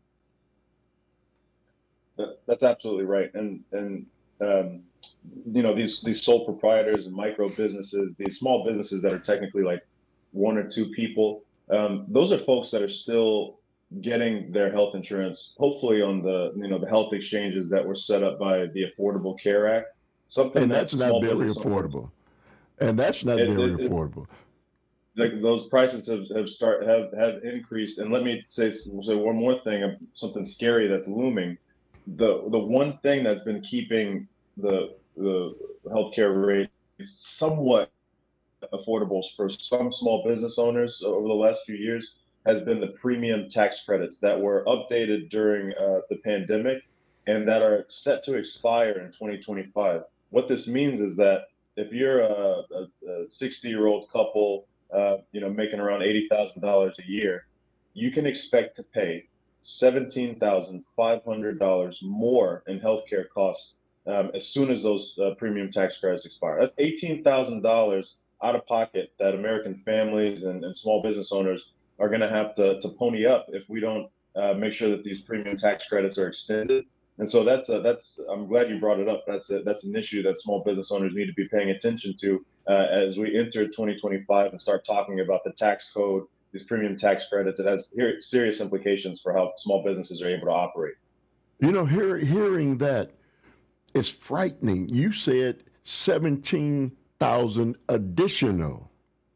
V: That, that's absolutely right. And, and um, you know, these, these sole proprietors and micro businesses, these small businesses that are technically like one or two people, um, those are folks that are still getting their health insurance, hopefully on the, you know, the health exchanges that were set up by the Affordable Care Act. Something
T: and that's
V: that
T: not very affordable. Owners, and that's not
V: it,
T: very
V: it,
T: affordable.
V: Like those prices have, have start have, have increased. And let me say, say one more thing, something scary that's looming. The the one thing that's been keeping the the healthcare rates somewhat affordable for some small business owners over the last few years has been the premium tax credits that were updated during uh, the pandemic and that are set to expire in twenty twenty-five. What this means is that if you're a sixty-year-old couple, uh, you know, making around eighty thousand dollars a year, you can expect to pay seventeen thousand five hundred dollars more in healthcare costs um, as soon as those uh, premium tax credits expire. That's eighteen thousand dollars out of pocket that American families and, and small business owners are going to have to to pony up if we don't uh, make sure that these premium tax credits are extended. And so that's a, that's I'm glad you brought it up. That's a, that's an issue that small business owners need to be paying attention to uh, as we enter twenty twenty-five and start talking about the tax code, these premium tax credits. It has serious implications for how small businesses are able to operate.
T: You know, hear, hearing that is frightening. You said seventeen thousand additional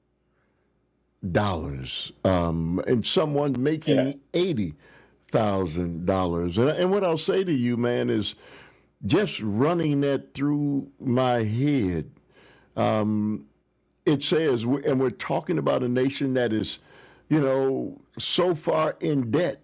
T: dollars, um, and someone making yeah. eighty thousand dollars. And, and what I'll say to you, man, is just running that through my head. Um, it says, and we're talking about a nation that is, you know, so far in debt.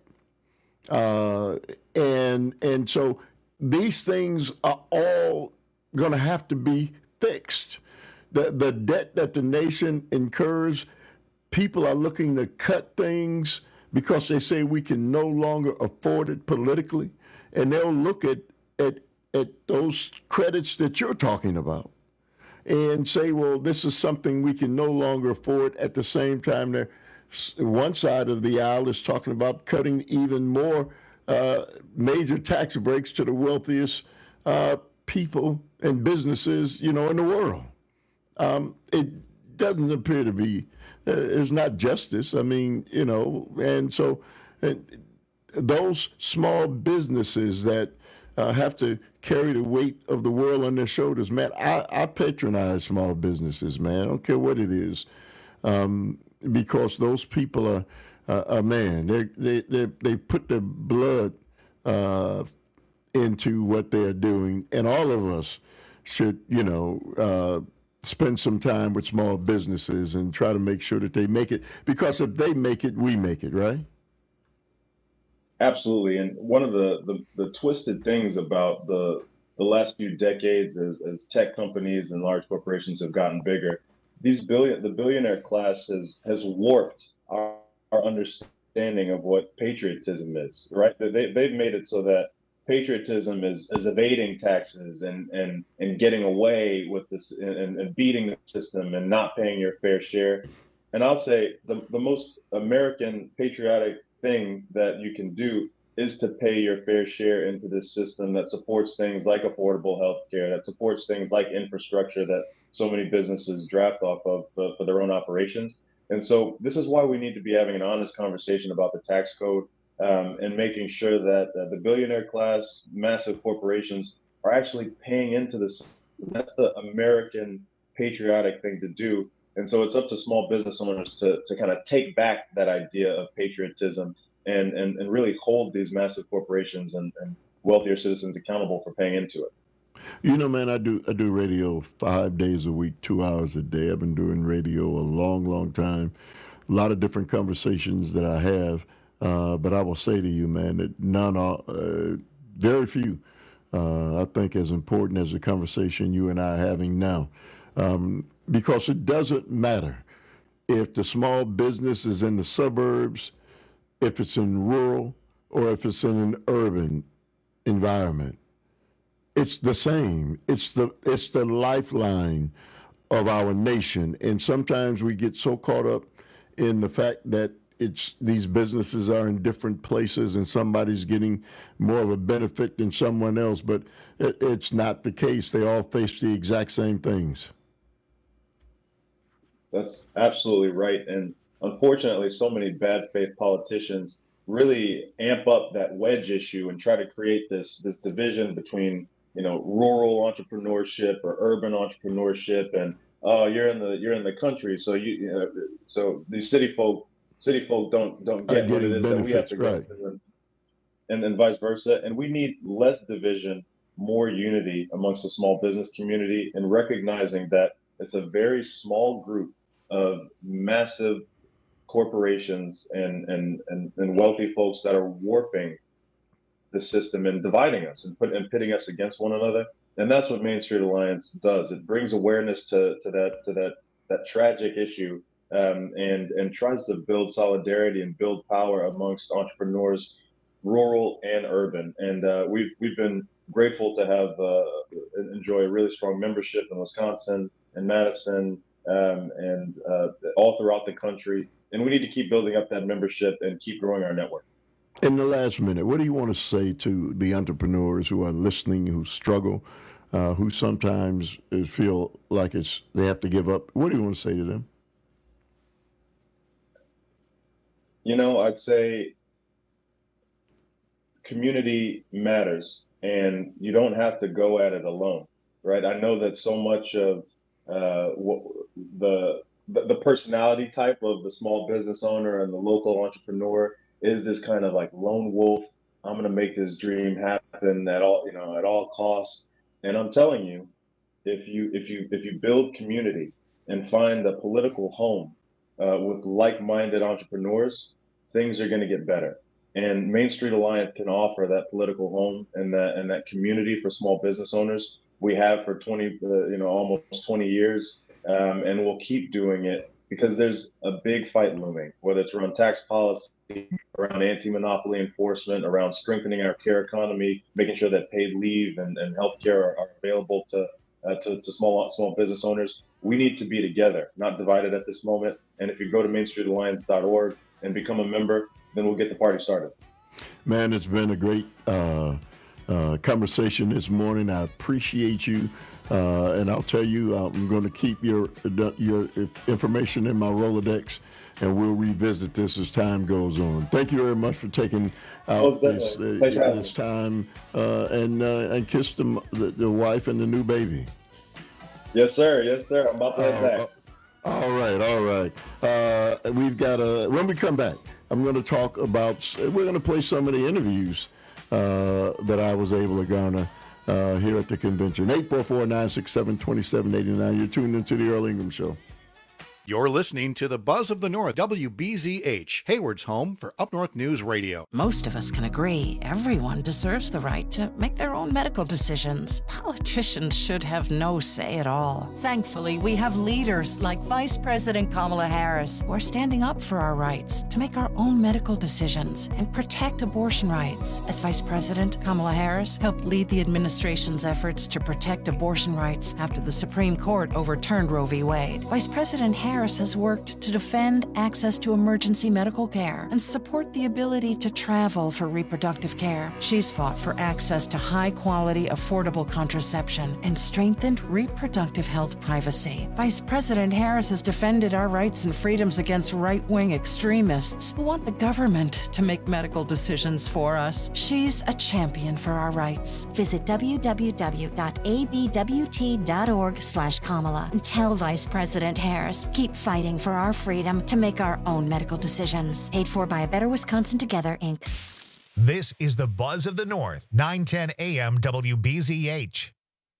T: Uh, and and so these things are all going to have to be fixed. The, the debt that the nation incurs, people are looking to cut things because they say we can no longer afford it politically. And they'll look at, at, at those credits that you're talking about and say, well, this is something we can no longer afford. At the same time, there, one side of the aisle is talking about cutting even more uh, major tax breaks to the wealthiest uh, people and businesses, you know, in the world. Um, it doesn't appear to be, uh, it's not justice. I mean, you know, and so and those small businesses that uh, have to carry the weight of the world on their shoulders, man, I, I patronize small businesses, man. I don't care what it is, um, because those people are, uh, are man, they, they, they, they put their blood uh, into what they're doing, and all of us should, you know, uh, spend some time with small businesses and try to make sure that they make it, because if they make it, we make it, right?
V: Absolutely. And one of the, the, the twisted things about the the last few decades as, as tech companies and large corporations have gotten bigger, these billion the billionaire class has has warped our, our understanding of what patriotism is, right? They, they've made it so that patriotism is, is evading taxes and, and, and getting away with this and, and beating the system and not paying your fair share. And I'll say the, the most American patriotic thing that you can do is to pay your fair share into this system that supports things like affordable health care, that supports things like infrastructure, that so many businesses draft off of uh, for their own operations. And so this is why we need to be having an honest conversation about the tax code um, and making sure that uh, the billionaire class, massive corporations are actually paying into this. That's the American patriotic thing to do. And so it's up to small business owners to, to kind of take back that idea of patriotism and, and, and really hold these massive corporations and, and wealthier citizens accountable for paying into it.
T: You know, man, I do I do radio five days a week, two hours a day. I've been doing radio a long, long time. A lot of different conversations that I have. Uh, but I will say to you, man, that none are, uh, very few, uh, I think, as important as the conversation you and I are having now. Um, because it doesn't matter if the small business is in the suburbs, if it's in rural, or if it's in an urban environment. It's the same. It's the it's the lifeline of our nation. And sometimes we get so caught up in the fact that it's these businesses are in different places and somebody's getting more of a benefit than someone else. But it, it's not the case. They all face the exact same things.
V: That's absolutely right. And unfortunately, so many bad faith politicians really amp up that wedge issue and try to create this this division between, you know, rural entrepreneurship or urban entrepreneurship, and oh, you're in the you're in the country, so you, you know, so these city folk city folk don't don't get what it is that we have to go through, and then vice versa. And we need less division, more unity amongst the small business community, and recognizing that it's a very small group of massive corporations and and and, and wealthy folks that are warping the system and dividing us and put and pitting us against one another. And that's what Main Street Alliance does. It brings awareness to to that to that that tragic issue, um, and and tries to build solidarity and build power amongst entrepreneurs, rural and urban. And uh, we've we've been grateful to have uh, enjoy a really strong membership in Wisconsin and Madison, um, and uh, all throughout the country. And we need to keep building up that membership and keep growing our network.
T: In the last minute, what do you want to say to the entrepreneurs who are listening, who struggle, uh, who sometimes feel like it's they have to give up? What do you want to say to them?
V: You know, I'd say community matters, and you don't have to go at it alone, right? I know that so much of uh, what, the the personality type of the small business owner and the local entrepreneur is this kind of like lone wolf. I'm going to make this dream happen at all, you know, at all costs. And I'm telling you, if you if you if you build community and find a political home uh, with like-minded entrepreneurs, things are going to get better. And Main Street Alliance can offer that political home and that and that community for small business owners. We have for twenty, uh, you know, almost twenty years, um, and we'll keep doing it because there's a big fight looming, whether it's around tax policy, around anti-monopoly enforcement, around strengthening our care economy, making sure that paid leave and, and healthcare are, are available to, uh, to to small small business owners. We need to be together, not divided at this moment. And if you go to main street alliance dot org and become a member, then we'll get the party started.
T: Man, it's been a great uh, uh, conversation this morning. I appreciate you. Uh, and I'll tell you, I'm going to keep your your information in my Rolodex, and we'll revisit this as time goes on. Thank you very much for taking out
V: oh,
T: this, uh, this time, uh, and uh, and kiss the, the the wife and the new baby.
V: Yes, sir. Yes, sir. I'm about to head back.
T: Uh, all right, all right. Uh, we've got a. When we come back, I'm going to talk about. We're going to play some of the interviews uh, that I was able to garner Uh, here at the convention. eight four four, nine six seven, two seven eight nine. You're tuned into the Earl Ingram Show.
A: You're listening to the Buzz of the North, W B Z H, Hayward's home for Up North News Radio.
H: Most of us can agree everyone deserves the right to make their own medical decisions. Politicians should have no say at all. Thankfully, we have leaders like Vice President Kamala Harris who are standing up for our rights to make our own medical decisions and protect abortion rights. As Vice President, Kamala Harris helped lead the administration's efforts to protect abortion rights after the Supreme Court overturned Roe v. Wade. Vice President Harris Harris has worked to defend access to emergency medical care and support the ability to travel for reproductive care. She's fought for access to high-quality, affordable contraception and strengthened reproductive health privacy. Vice President Harris has defended our rights and freedoms against right-wing extremists who want the government to make medical decisions for us. She's a champion for our rights.
J: Visit w w w dot a b w t dot org slash Kamala and tell Vice President Harris, keep fighting for our freedom to make our own medical decisions. Paid for by A Better Wisconsin Together, Incorporated.
A: This is the Buzz of the North, nine ten A M W B Z H.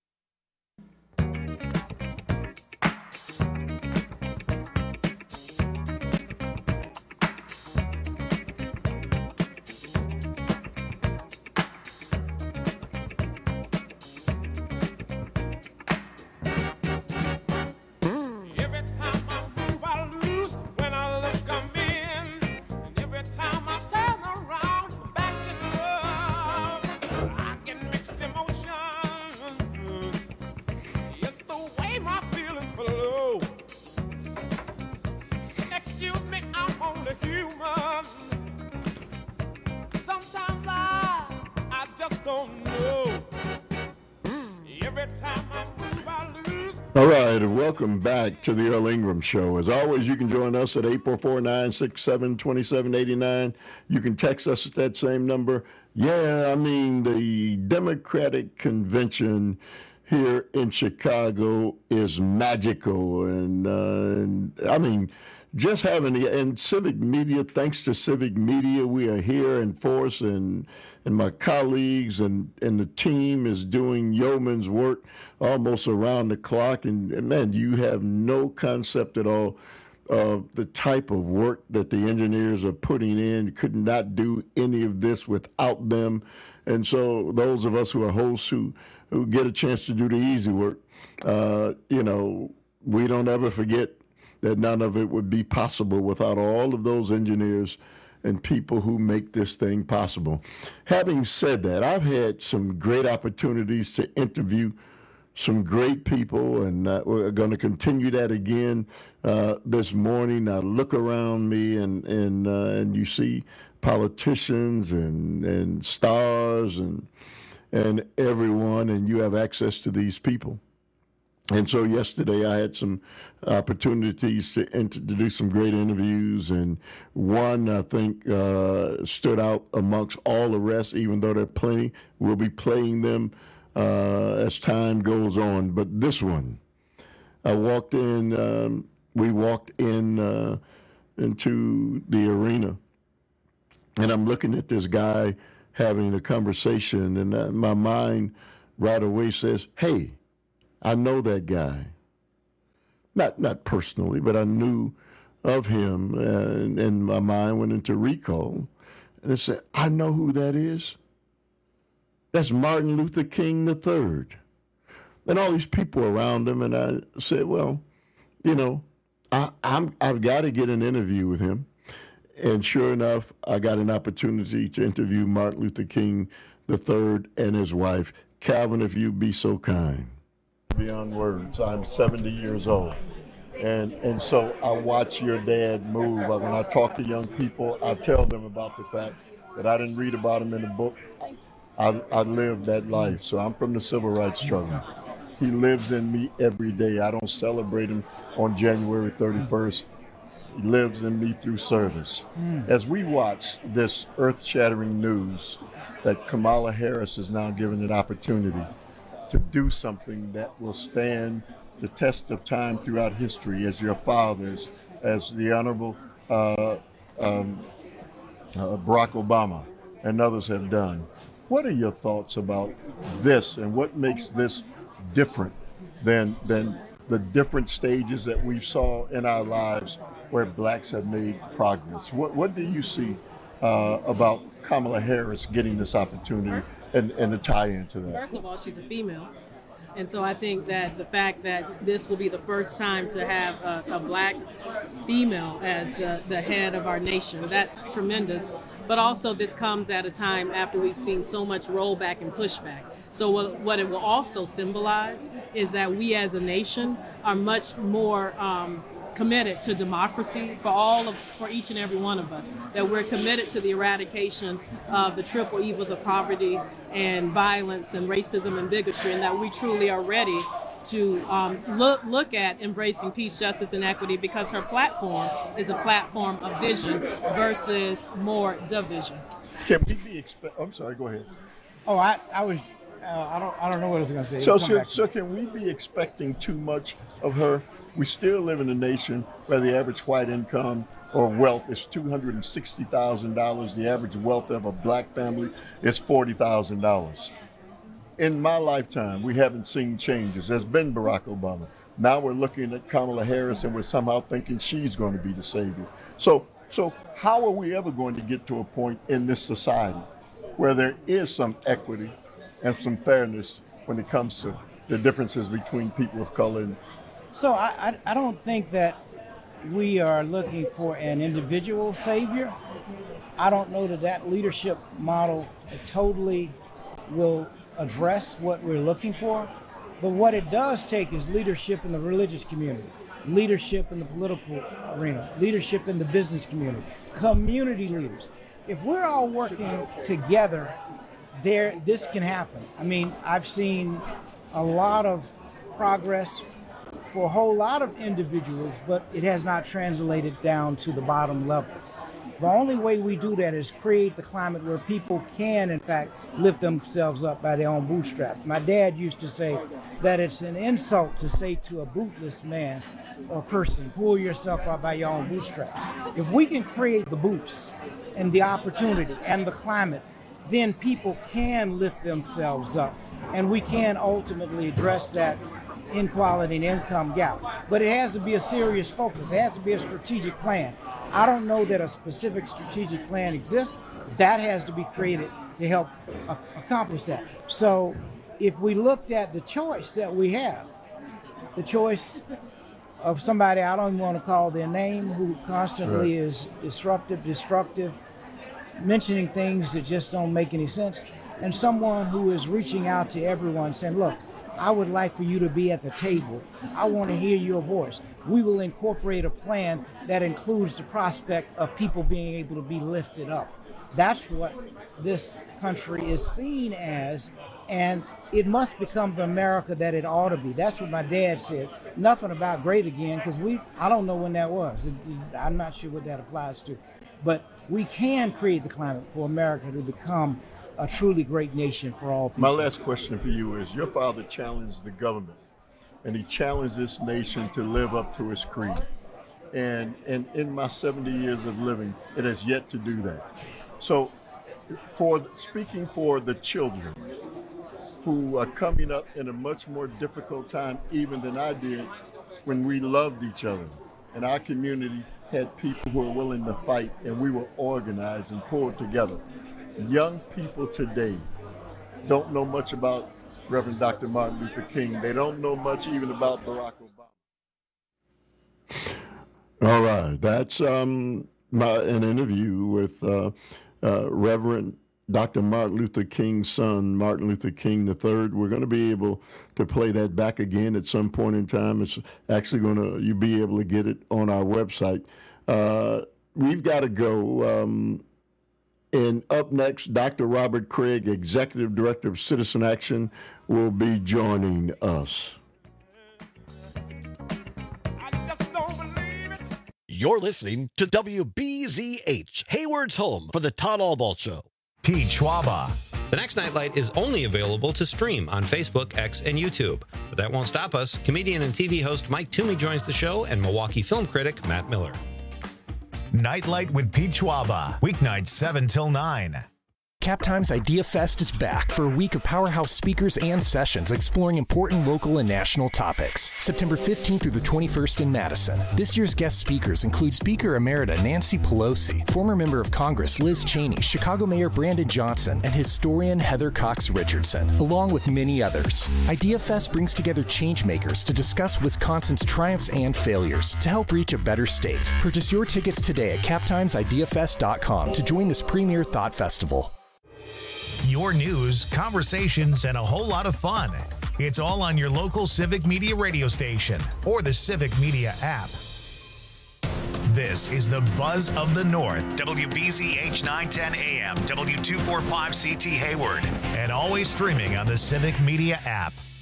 T: All right, welcome back to the Earl Ingram Show. As always, you can join us at eight four four, nine six seven, two seven eight nine. You can text us at that same number. Yeah, I mean, the Democratic Convention here in Chicago is magical. And, uh, and I mean, just having the, and Civic Media, thanks to Civic Media, we are here in force, and and my colleagues and, and the team is doing yeoman's work almost around the clock. And, and man, you have no concept at all of the type of work that the engineers are putting in. Could not do any of this without them. And so those of us who are hosts who, who get a chance to do the easy work, uh, you know, we don't ever forget that none of it would be possible without all of those engineers and people who make this thing possible. Having said that, I've had some great opportunities to interview some great people, and uh, we're going to continue that again uh, this morning. I look around me, and and uh, and you see politicians and and stars and and everyone, and you have access to these people. And so yesterday I had some opportunities to, to do some great interviews, and one I think uh, stood out amongst all the rest, even though there are plenty. We'll be playing them uh, as time goes on. But this one, I walked in, um, we walked in uh, into the arena, and I'm looking at this guy having a conversation, and uh, my mind right away says, hey, I know that guy. Not not personally, but I knew of him, and, and my mind went into recall. And I said, I know who that is. That's Martin Luther King the third. And all these people around him, and I said, well, you know, I, I'm, I've got to get an interview with him. And sure enough, I got an opportunity to interview Martin Luther King the third and his wife. Calvin, if you'd be so kind. Beyond words, I'm seventy years old, and and so I watch your dad move. When I talk to young people, I tell them about the fact that I didn't read about him in a book. I, I lived that life, so I'm from the civil rights struggle. He lives in me every day. I don't celebrate him on January thirty-first. He lives in me through service. As we watch this earth-shattering news that Kamala Harris is now given an opportunity to do something that will stand the test of time throughout history, as your fathers, as the Honorable uh, um, uh, Barack Obama and others have done. What are your thoughts about this, and what makes this different than than the different stages that we saw in our lives where blacks have made progress? What what do you see uh, about Kamala Harris getting this opportunity and, and the tie into that?
M: First of all, she's a female. And so I think that the fact that this will be the first time to have a, a black female as the, the head of our nation, that's tremendous. But also this comes at a time after we've seen so much rollback and pushback. So what, what it will also symbolize is that we as a nation are much more um, committed to democracy for all of, for each and every one of us, that we're committed to the eradication of the triple evils of poverty and violence and racism and bigotry, and that we truly are ready to um, look look at embracing peace, justice, and equity, because her platform is a platform of vision versus more division.
T: Can we be expect? I'm sorry. Go ahead.
B: Oh, I, I was. Uh, I don't. I don't know what I was going to say.
T: So, so, so, can we be expecting too much of her? We still live in a nation where the average white income or wealth is two hundred sixty thousand dollars. The average wealth of a black family is forty thousand dollars. In my lifetime, we haven't seen changes. There's been Barack Obama. Now we're looking at Kamala Harris, and we're somehow thinking she's going to be the savior. So, so how are we ever going to get to a point in this society where there is some equity and some fairness when it comes to the differences between people of color? And
B: so I, I, I don't think that we are looking for an individual savior. I don't know that that leadership model totally will address what we're looking for. But what it does take is leadership in the religious community, leadership in the political arena, leadership in the business community, community leaders. If we're all working together, there, this can happen. I mean, I've seen a lot of progress for a whole lot of individuals, but it has not translated down to the bottom levels. The only way we do that is create the climate where people can, in fact, lift themselves up by their own bootstraps. My dad used to say that it's an insult to say to a bootless man or person, pull yourself up by your own bootstraps. If we can create the boots and the opportunity and the climate, then people can lift themselves up, and we can ultimately address that inequality and income gap. But it has to be a serious focus. It has to be a strategic plan. I don't know that a specific strategic plan exists. That has to be created to help a- accomplish that. So if we looked at the choice that we have, the choice of somebody I don't even want to call their name, who constantly
T: Right.
B: is disruptive, destructive, mentioning things that just don't make any sense, and someone who is reaching out to everyone saying, look, I would like for you to be at the table. I want to hear your voice. We will incorporate a plan that includes the prospect of people being able to be lifted up. That's what this country is seen as, and it must become the America that it ought to be. That's what my dad said. Nothing about great again, because we, I don't know when that was. It, it, I'm not sure what that applies to. But we can create the climate for America to become a truly great nation for all people.
T: my last question for you is, your father challenged the government, and he challenged this nation to live up to its creed. And, and in my seventy years of living, it has yet to do that. So for speaking for the children who are coming up in a much more difficult time even than I did when we loved each other, and our community had people who were willing to fight, and we were organized and pulled together. Young people today don't know much about Reverend Doctor Martin Luther King. They don't know much even about Barack Obama. All right, that's um, my, an interview with uh, uh, Reverend Doctor Martin Luther King's son, Martin Luther King the third. We're going to be able to play that back again at some point in time. It's actually going to, you'll be able to get it on our website. Uh, we've got to go. Um, and up next, Doctor Robert Craig, Executive Director of Citizen Action, will be joining us.
C: You're listening to W B Z H, Hayward's home for the Todd Albaugh Show.
A: Pete Schwaba.
G: The next Nightlight is only available to stream on Facebook, X, and YouTube. But that won't stop us. Comedian and T V host Mike Toomey joins the show, and Milwaukee film critic Matt Miller.
A: Nightlight with Pete Schwaba. Weeknights seven till nine.
N: CapTime's Idea Fest is back for a week of powerhouse speakers and sessions exploring important local and national topics. September fifteenth through the twenty-first in Madison. This year's guest speakers include Speaker Emerita Nancy Pelosi, former member of Congress Liz Cheney, Chicago Mayor Brandon Johnson, and historian Heather Cox Richardson, along with many others. Idea Fest brings together changemakers to discuss Wisconsin's triumphs and failures to help reach a better state. Purchase your tickets today at cap times idea fest dot com to join this premier thought festival.
A: Your news, conversations, and a whole lot of fun. It's all on your local Civic Media radio station or the Civic Media app. This is the Buzz of the North, W B Z H nine ten A M, W two forty-five C T Hayward, and always streaming on the Civic Media app.